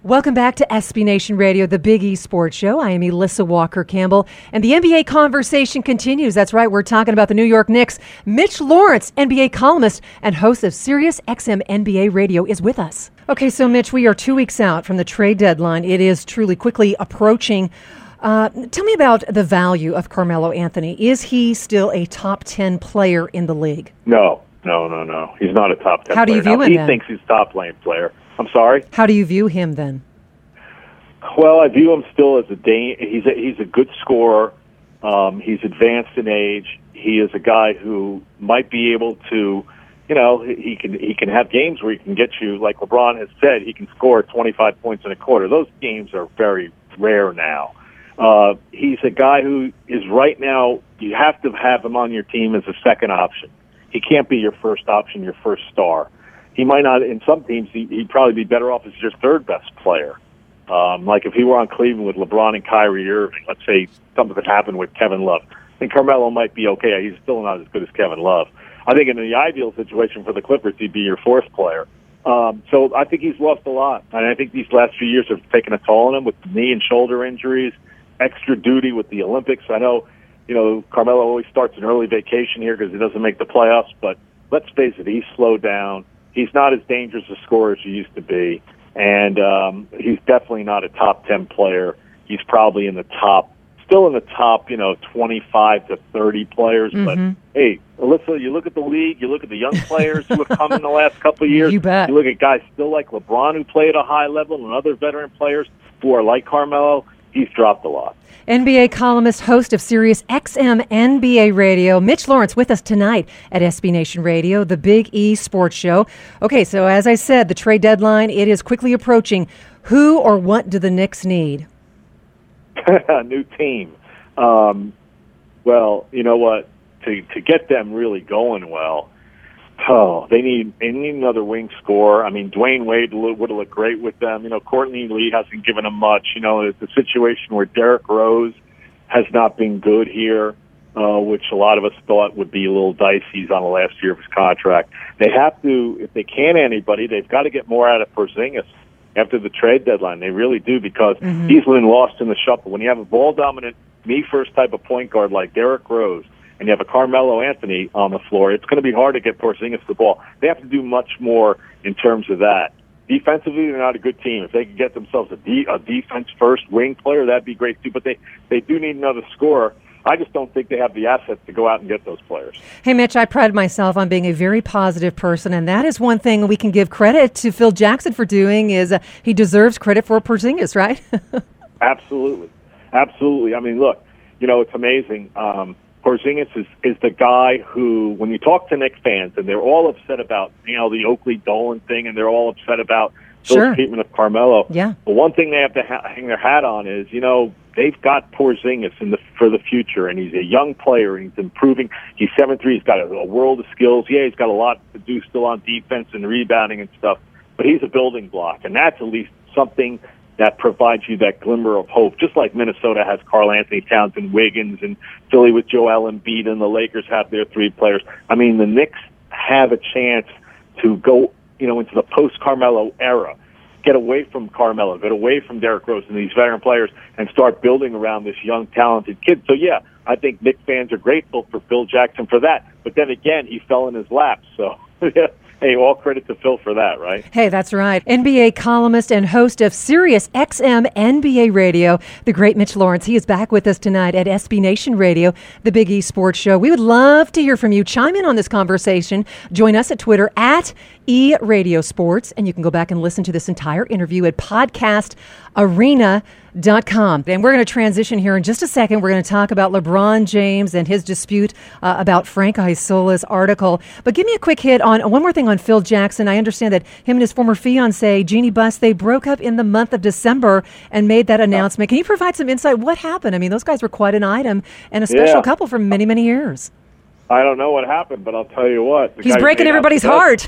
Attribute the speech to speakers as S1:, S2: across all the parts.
S1: Welcome back to SB Nation Radio, the Big E Sports Show. I am Elissa Walker-Campbell, and the NBA conversation continues. That's right, we're talking about the New York Knicks. Mitch Lawrence, NBA columnist and host of Sirius XM NBA Radio, is with us. Okay, so Mitch, we are 2 weeks out from the trade deadline. It is truly quickly approaching. Tell me about the value of Carmelo Anthony. Is he still a top 10 player in the league?
S2: No. He's not a top 10 player.
S1: How do you view him
S2: He
S1: then?
S2: thinks he's a top-lane player. I'm sorry?
S1: How do you view him then?
S2: Well, I view him still as he's a good scorer. He's advanced in age. He is a guy who might be able to, he can have games where he can get you, like LeBron has said, he can score 25 points in a quarter. Those games are very rare now. He's a guy who is right now, you have to have him on your team as a second option. He can't be your first option, your first star. He might not, in some teams, he'd probably be better off as your third best player. Like if he were on Cleveland with LeBron and Kyrie Irving, let's say something that happened with Kevin Love. I think Carmelo might be okay. He's still not as good as Kevin Love. I think in the ideal situation for the Clippers, he'd be your fourth player. So I think he's lost a lot. And I think these last few years have taken a toll on him with knee and shoulder injuries, extra duty with the Olympics. I know, Carmelo always starts an early vacation here because he doesn't make the playoffs, but let's face it, he's slowed down. He's not as dangerous a scorer as he used to be, and he's definitely not a top 10 player. He's probably still in the top, 25 to 30 players.
S1: Mm-hmm.
S2: But, hey, Alyssa, you look at the league, you look at the young players who have come in the last couple of years.
S1: You bet.
S2: You look at guys still like LeBron who play at a high level and other veteran players who are like Carmelo. He's dropped a lot.
S1: NBA columnist, host of Sirius XM NBA Radio, Mitch Lawrence, with us tonight at SB Nation Radio, the Big E Sports Show. Okay, so as I said, the trade deadline, it is quickly approaching. Who or what do the Knicks need?
S2: A new team. Well, you know what? To get them really going well, they need another wing scorer. I mean, Dwayne Wade would have looked great with them. Courtney Lee hasn't given them much. It's a situation where Derrick Rose has not been good here, which a lot of us thought would be a little dicey. He's on the last year of his contract. They have to, if they can anybody, they've got to get more out of Porzingis after the trade deadline. They really do, because he's been lost in the shuffle. When you have a ball-dominant, me-first type of point guard like Derrick Rose, and you have a Carmelo Anthony on the floor, it's going to be hard to get Porzingis the ball. They have to do much more in terms of that. Defensively, they're not a good team. If they could get themselves a defense-first wing player, that'd be great too. But they do need another scorer. I just don't think they have the assets to go out and get those players.
S1: Hey, Mitch, I pride myself on being a very positive person, and that is one thing we can give credit to Phil Jackson for doing, is he deserves credit for Porzingis, right?
S2: Absolutely. I mean, look, it's amazing. Porzingis is the guy who, when you talk to Knicks fans, and they're all upset about, the Oakley Dolan thing, and they're all upset about Phil's treatment of Carmelo.
S1: Yeah.
S2: But one thing they have to hang their hat on is, they've got Porzingis for the future, and he's a young player, and he's improving. He's 7'3", he's got a world of skills. Yeah, he's got a lot to do still on defense and rebounding and stuff, but he's a building block, and that's at least something that provides you that glimmer of hope, just like Minnesota has Karl Anthony Towns and Wiggins, and Philly with Joel Embiid, and the Lakers have their three players. I mean, the Knicks have a chance to go, into the post-Carmelo era, get away from Carmelo, get away from Derrick Rose and these veteran players, and start building around this young, talented kid. So, yeah, I think Knicks fans are grateful for Phil Jackson for that. But then again, he fell in his lap, so... Hey, all credit to Phil for that, right?
S1: Hey, that's right. NBA columnist and host of Sirius XM NBA Radio, the great Mitch Lawrence. He is back with us tonight at SB Nation Radio, the Big E Sports Show. We would love to hear from you. Chime in on this conversation. Join us at Twitter at eRadioSports, and you can go back and listen to this entire interview at podcastarena.com. And we're going to transition here in just a second. We're going to talk about LeBron James and his dispute about Frank Isola's article. But give me a quick hit on one more thing on Phil Jackson. I understand that him and his former fiancée, Jeannie Buss, they broke up in the month of December and made that announcement. Can you provide some insight? What happened? I mean, those guys were quite an item and a special couple for many, many years.
S2: I don't know what happened, but I'll tell you what.
S1: He's breaking everybody's heart.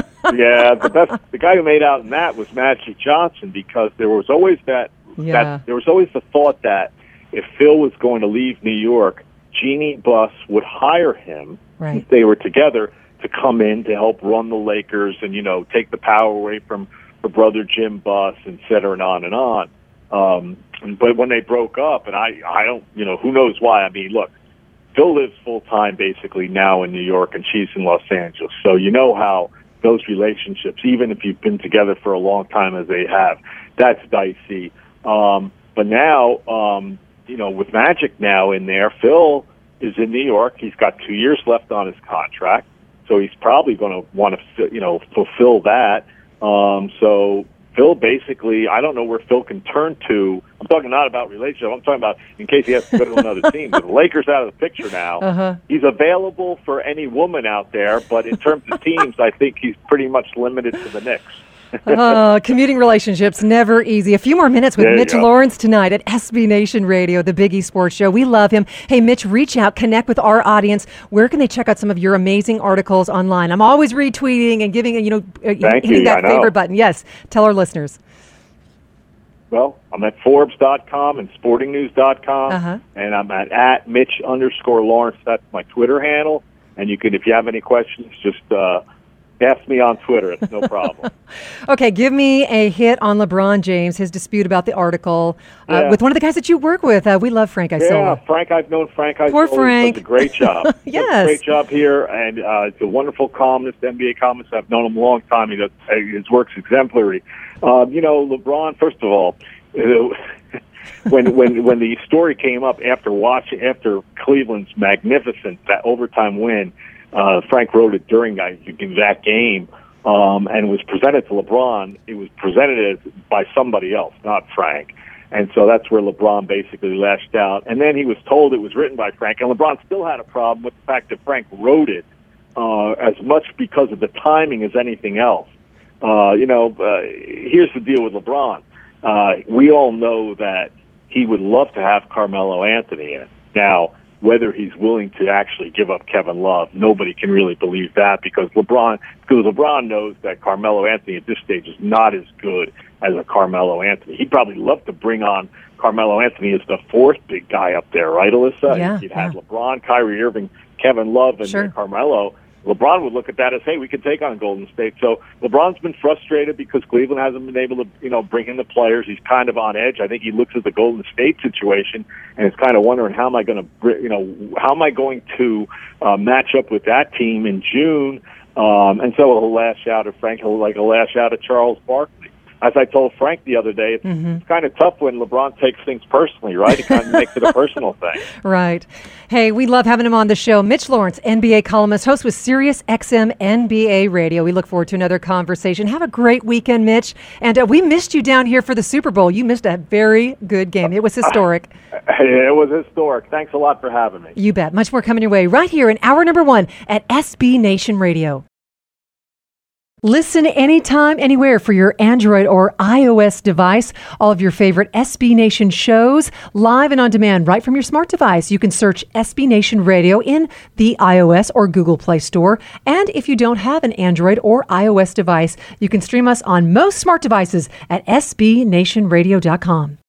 S2: The guy who made out in that was Magic Johnson, because there was always there was always the thought that if Phil was going to leave New York, Jeannie Buss would hire him,
S1: right,
S2: if they were together, to come in to help run the Lakers and, take the power away from her brother Jim Buss, et cetera, and on and on. But when they broke up, and I don't, who knows why? I mean, look, Phil lives full time basically now in New York, and she's in Los Angeles. So you know how those relationships, even if you've been together for a long time as they have, that's dicey. But now, with Magic now in there, Phil is in New York. He's got 2 years left on his contract, so he's probably going to want to, fulfill that. So Phil basically, I don't know where Phil can turn to. I'm talking not about relationship. I'm talking about in case he has to go to another team. But the Lakers out of the picture now. Uh-huh. He's available for any woman out there, but in terms of teams, I think he's pretty much limited to the Knicks.
S1: Commuting relationships, never easy. A few more minutes with Mitch Lawrence tonight at SB Nation Radio, the Big E Sports Show. We love him. Hey, Mitch, reach out, connect with our audience. Where can they check out some of your amazing articles online? I'm always retweeting and giving, hitting that favorite button. Yes, tell our listeners.
S2: Well, I'm at Forbes.com and SportingNews.com, and I'm at Mitch_Lawrence. That's my Twitter handle. And you can, if you have any questions, just ask me on Twitter. It's no problem.
S1: Okay, give me a hit on LeBron James, his dispute about the article with one of the guys that you work with. We love Frank Isola.
S2: Yeah, Frank. I've known Frank Isola.
S1: Poor Frank.
S2: He does a great job.
S1: Yes.
S2: Does a great job here, and he's a wonderful columnist, NBA columnist. I've known him a long time. His work's exemplary. LeBron, first of all, when the story came up after Cleveland's magnificent overtime win, Frank wrote it during that game, and was presented to LeBron. It was presented by somebody else, not Frank. And so that's where LeBron basically lashed out. And then he was told it was written by Frank, and LeBron still had a problem with the fact that Frank wrote it as much because of the timing as anything else. Here's the deal with LeBron. We all know that he would love to have Carmelo Anthony in. Now, whether he's willing to actually give up Kevin Love, nobody can really believe that because LeBron knows that Carmelo Anthony at this stage is not as good as a Carmelo Anthony. He'd probably love to bring on Carmelo Anthony as the fourth big guy up there, right, Alyssa?
S1: Yeah,
S2: He'd have LeBron, Kyrie Irving, Kevin Love, and Carmelo. LeBron would look at that as, hey, we could take on Golden State. So LeBron's been frustrated because Cleveland hasn't been able to, bring in the players. He's kind of on edge. I think he looks at the Golden State situation and is kind of wondering how am I going to match up with that team in June. And so he'll lash out at Frank. He'll lash out at Charles Barkley. As I told Frank the other day, it's kind of tough when LeBron takes things personally, right? It kind of makes it a personal thing.
S1: Right. Hey, we love having him on the show. Mitch Lawrence, NBA columnist, host with Sirius XM NBA Radio. We look forward to another conversation. Have a great weekend, Mitch. And we missed you down here for the Super Bowl. You missed a very good game. It was historic.
S2: It was historic. Thanks a lot for having me.
S1: You bet. Much more coming your way right here in hour number 1 at SB Nation Radio. Listen anytime, anywhere for your Android or iOS device. All of your favorite SB Nation shows live and on demand right from your smart device. You can search SB Nation Radio in the iOS or Google Play Store. And if you don't have an Android or iOS device, you can stream us on most smart devices at sbnationradio.com.